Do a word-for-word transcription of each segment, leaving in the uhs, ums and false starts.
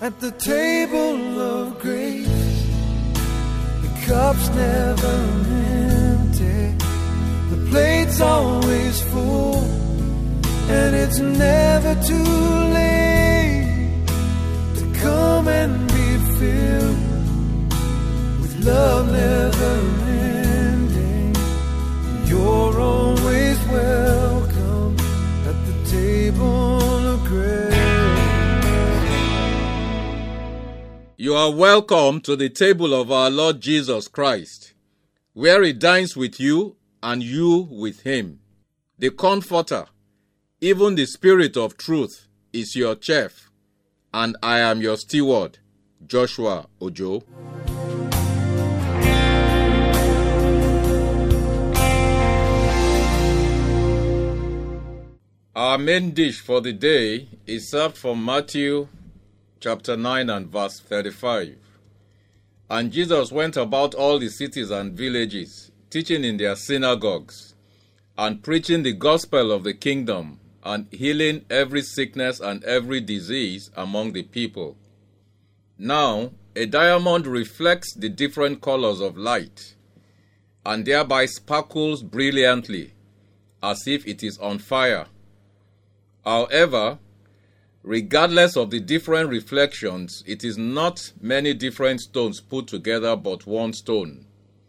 at the table of grace. The cup's never empty, the plate's always full, and it's never too late to come and be filled with love never ending. You're always welcome at the table of grace. You are welcome to the table of our Lord Jesus Christ, where He dines with you and you with Him. The Comforter, even the Spirit of Truth, is your chef, and I am your steward, Joshua Ojo. Our main dish for the day is served from Matthew chapter nine and verse thirty-five. And Jesus went about all the cities and villages, teaching in their synagogues, and preaching the gospel of the kingdom, and healing every sickness and every disease among the people. Now, a diamond reflects the different colors of light, and thereby sparkles brilliantly, as if it is on fire. However, regardless of the different reflections, it is not many different stones put together but one stone.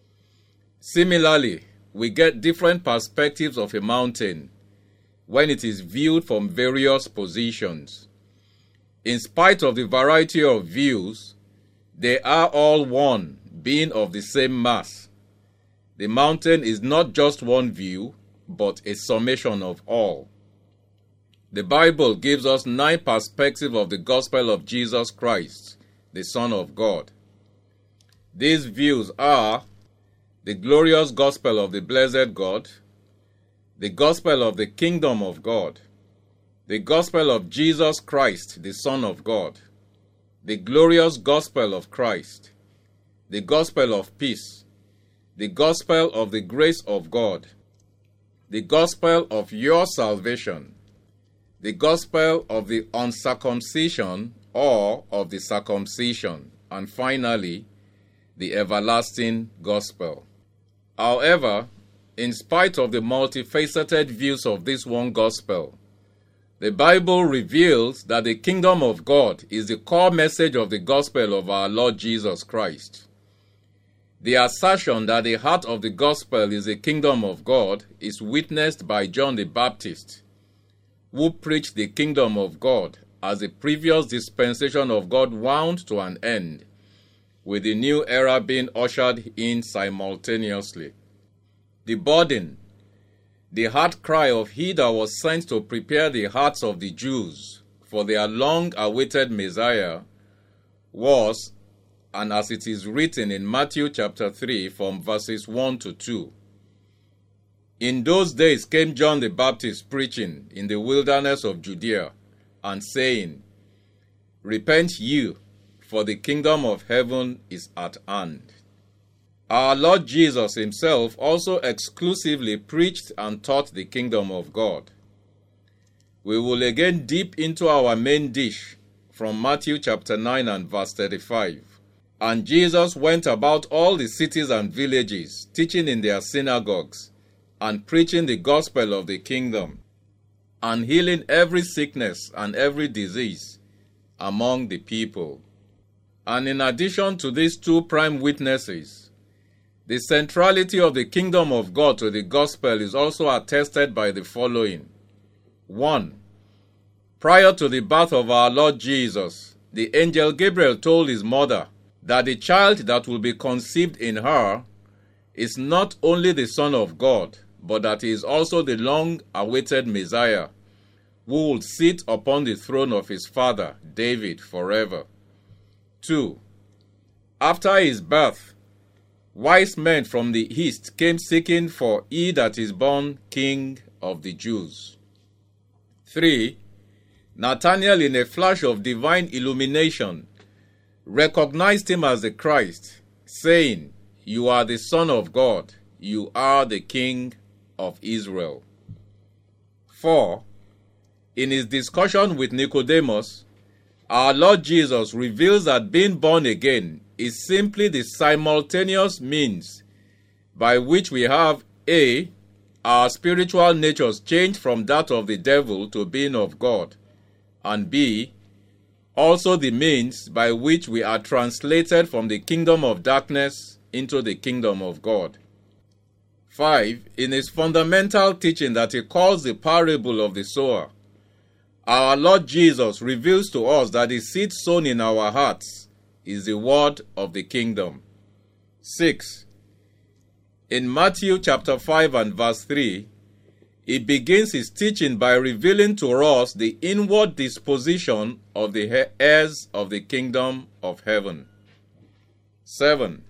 Similarly, we get different perspectives of a mountain when it is viewed from various positions. In spite of the variety of views, they are all one, being of the same mass. The mountain is not just one view, but a summation of all. The Bible gives us nine perspectives of the gospel of Jesus Christ, the Son of God. These views are the glorious gospel of the blessed God, the gospel of the kingdom of God, the gospel of Jesus Christ, the Son of God, the glorious gospel of Christ, the gospel of peace, the gospel of the grace of God, the gospel of your salvation, the gospel of the uncircumcision or of the circumcision, and finally, the everlasting gospel. However, in spite of the multifaceted views of this one gospel, the Bible reveals that the kingdom of God is the core message of the gospel of our Lord Jesus Christ. The assertion that the heart of the gospel is the kingdom of God is witnessed by John the Baptist, who preached the kingdom of God as the previous dispensation of God wound to an end, with the new era being ushered in simultaneously. The burden, the heart cry of he that was sent to prepare the hearts of the Jews for their long-awaited Messiah was, and as it is written in Matthew chapter three from verses one to two, in those days came John the Baptist preaching in the wilderness of Judea, and saying, Repent ye, for the kingdom of heaven is at hand. Our Lord Jesus himself also exclusively preached and taught the kingdom of God. We will again dip into our main dish from Matthew chapter nine and verse thirty-five. And Jesus went about all the cities and villages, teaching in their synagogues, and preaching the gospel of the kingdom, and healing every sickness and every disease among the people. And in addition to these two prime witnesses, the centrality of the kingdom of God to the gospel is also attested by the following. One, prior to the birth of our Lord Jesus, the angel Gabriel told his mother that the child that will be conceived in her is not only the Son of God, but that he is also the long-awaited Messiah, who will sit upon the throne of his father, David, forever. Two, after his birth, wise men from the east came seeking for he that is born King of the Jews. Three, Nathanael, in a flash of divine illumination, recognized him as the Christ, saying, You are the Son of God, you are the King of Israel. Four, in his discussion with Nicodemus, Our Lord Jesus reveals that being born again is simply the simultaneous means by which we have A. Our spiritual natures changed from that of the devil to being of God, and B. also the means by which we are translated from the kingdom of darkness into the kingdom of God. five. In his fundamental teaching that he calls the parable of the sower, our Lord Jesus reveals to us that the seed sown in our hearts is the word of the kingdom. six. In Matthew chapter five and verse three, he begins his teaching by revealing to us the inward disposition of the heirs of the kingdom of heaven. seven.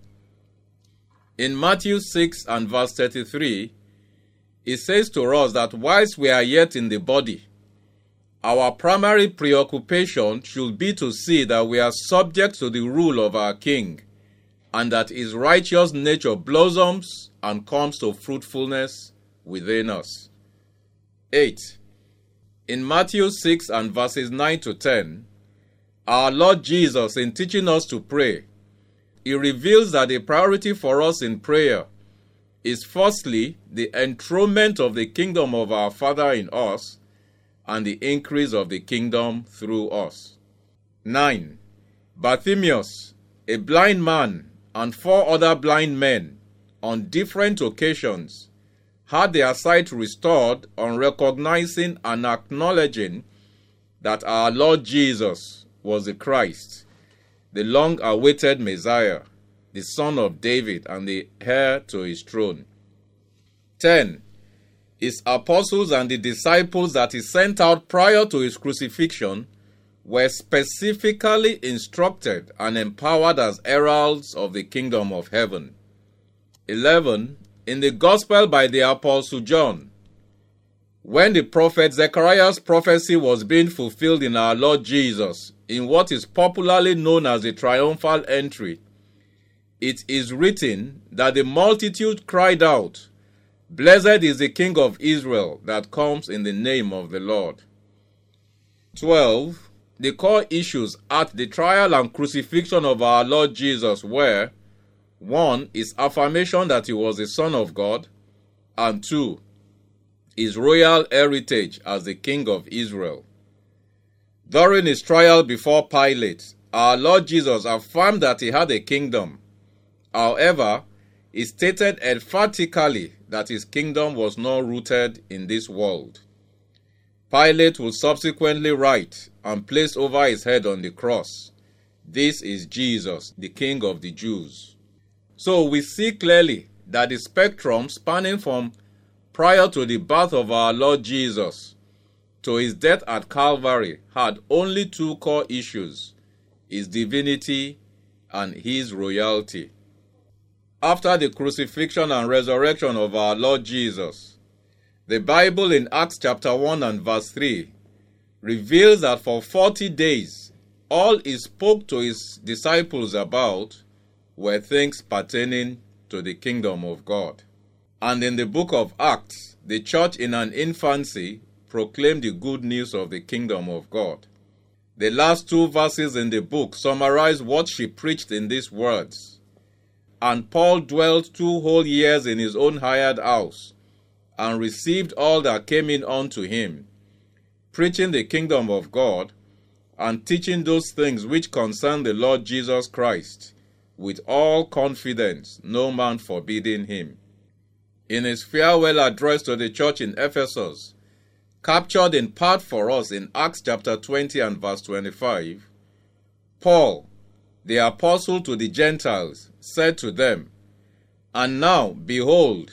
In Matthew six and verse thirty-three, it says to us that whilst we are yet in the body, our primary preoccupation should be to see that we are subject to the rule of our King, and that his righteous nature blossoms and comes to fruitfulness within us. eight. In Matthew six and verses nine to ten, our Lord Jesus, in teaching us to pray, he reveals that the priority for us in prayer is firstly the enthronement of the kingdom of our Father in us and the increase of the kingdom through us. nine. Bartimaeus, a blind man, and four other blind men, on different occasions, had their sight restored on recognizing and acknowledging that our Lord Jesus was the Christ, the long-awaited Messiah, the Son of David and the heir to his throne. ten. His apostles and the disciples that he sent out prior to his crucifixion were specifically instructed and empowered as heralds of the kingdom of heaven. eleven. In the Gospel by the Apostle John, when the prophet Zechariah's prophecy was being fulfilled in our Lord Jesus, in what is popularly known as the triumphal entry, it is written that the multitude cried out, "Blessed is the King of Israel that comes in the name of the Lord." twelve. The core issues at the trial and crucifixion of our Lord Jesus were: one, his affirmation that he was the Son of God, and two, his royal heritage as the King of Israel. During his trial before Pilate, our Lord Jesus affirmed that he had a kingdom. However, he stated emphatically that his kingdom was not rooted in this world. Pilate would subsequently write and place over his head on the cross, "This is Jesus, the King of the Jews." So we see clearly that the spectrum spanning from prior to the birth of our Lord Jesus to his death at Calvary had only two core issues: his divinity and his royalty. After the crucifixion and resurrection of our Lord Jesus, the Bible in Acts chapter one and verse three reveals that for forty days all he spoke to his disciples about were things pertaining to the kingdom of God. And in the book of Acts, the church in an infancy proclaimed the good news of the kingdom of God. The last two verses in the book summarize what she preached in these words: "And Paul dwelt two whole years in his own hired house, and received all that came in unto him, preaching the kingdom of God, and teaching those things which concern the Lord Jesus Christ, with all confidence, no man forbidding him." In his farewell address to the church in Ephesus, captured in part for us in Acts chapter twenty and verse twenty-five, Paul, the apostle to the Gentiles, said to them, "And now, behold,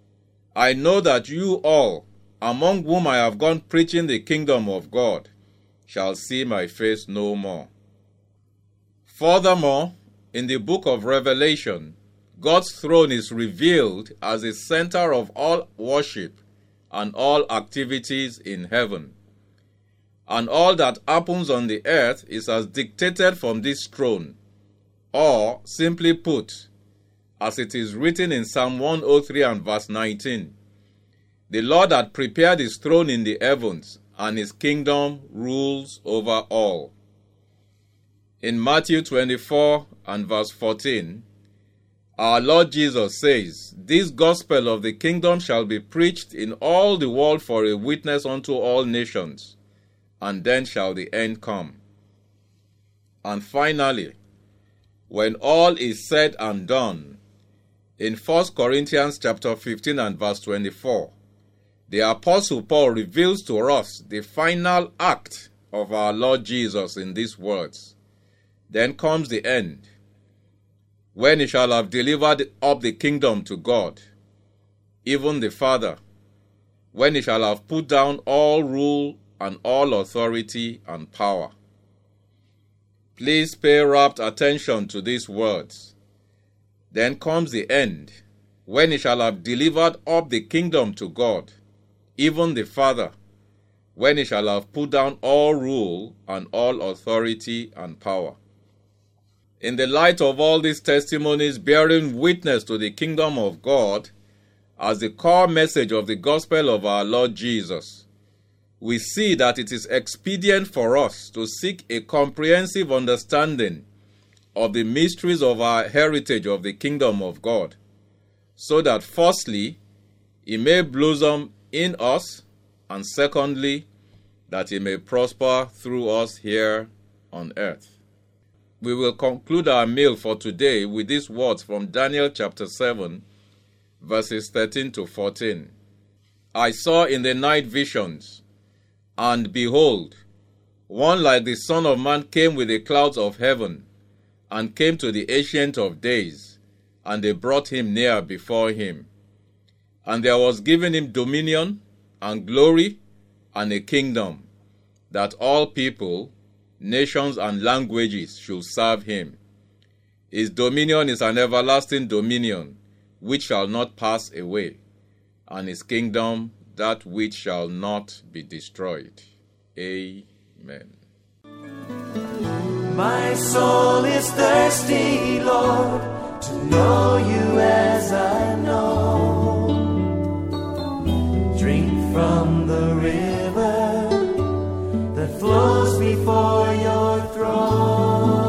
I know that you all, among whom I have gone preaching the kingdom of God, shall see my face no more." Furthermore, in the book of Revelation, God's throne is revealed as the center of all worship and all activities in heaven. And all that happens on the earth is as dictated from this throne, or, simply put, as it is written in Psalm one oh three and verse nineteen, "The Lord hath prepared his throne in the heavens, and his kingdom rules over all." In Matthew twenty-four and verse fourteen, our Lord Jesus says, "This gospel of the kingdom shall be preached in all the world for a witness unto all nations, and then shall the end come." And finally, when all is said and done, in First Corinthians chapter fifteen and verse twenty-four, the Apostle Paul reveals to us the final act of our Lord Jesus in these words. Then comes the end, when he shall have delivered up the kingdom to God, even the Father, when he shall have put down all rule and all authority and power. Please pay rapt attention to these words. Then comes the end, when he shall have delivered up the kingdom to God, even the Father, when he shall have put down all rule and all authority and power. In the light of all these testimonies bearing witness to the kingdom of God as the core message of the gospel of our Lord Jesus, we see that it is expedient for us to seek a comprehensive understanding of the mysteries of our heritage of the kingdom of God, so that firstly, it may blossom in us, and secondly, that it may prosper through us here on earth. We will conclude our meal for today with these words from Daniel chapter seven, verses thirteen to fourteen. "I saw in the night visions, and behold, one like the Son of Man came with the clouds of heaven, and came to the Ancient of Days, and they brought him near before him. And there was given him dominion, and glory, and a kingdom, that all people, nations, and languages should serve him. His dominion is an everlasting dominion, which shall not pass away, and his kingdom that which shall not be destroyed." Amen. My soul is thirsty, Lord, to know you as I know. Drink from the river that flows before your throne.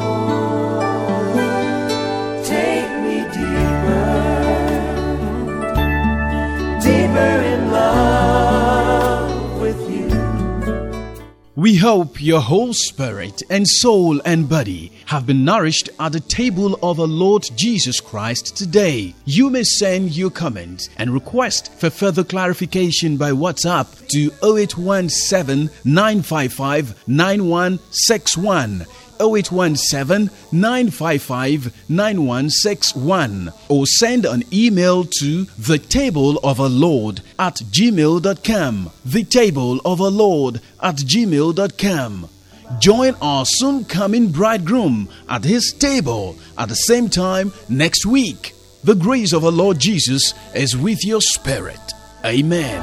Take me deeper, deeper in love with you. We hope your whole spirit and soul and body have been nourished at the table of our Lord Jesus Christ today. You may send your comments and request for further clarification by WhatsApp to zero eight one seven, nine five five, nine one six one. zero eight one seven, nine five five, nine one six one, or send an email to the table of our Lord at gmail dot com. The table of our Lord at gmail dot com. Join our soon coming bridegroom at his table at the same time next week. The grace of our Lord Jesus is with your spirit. Amen.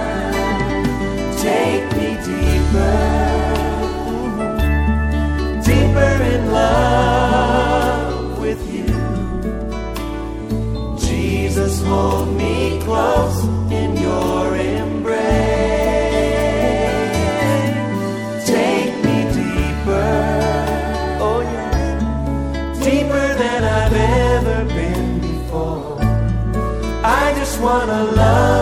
Take me deeper, deeper in love with you. Jesus, hold me close in your embrace. Take me deeper, oh yes, deeper than I've ever been before. I just wanna love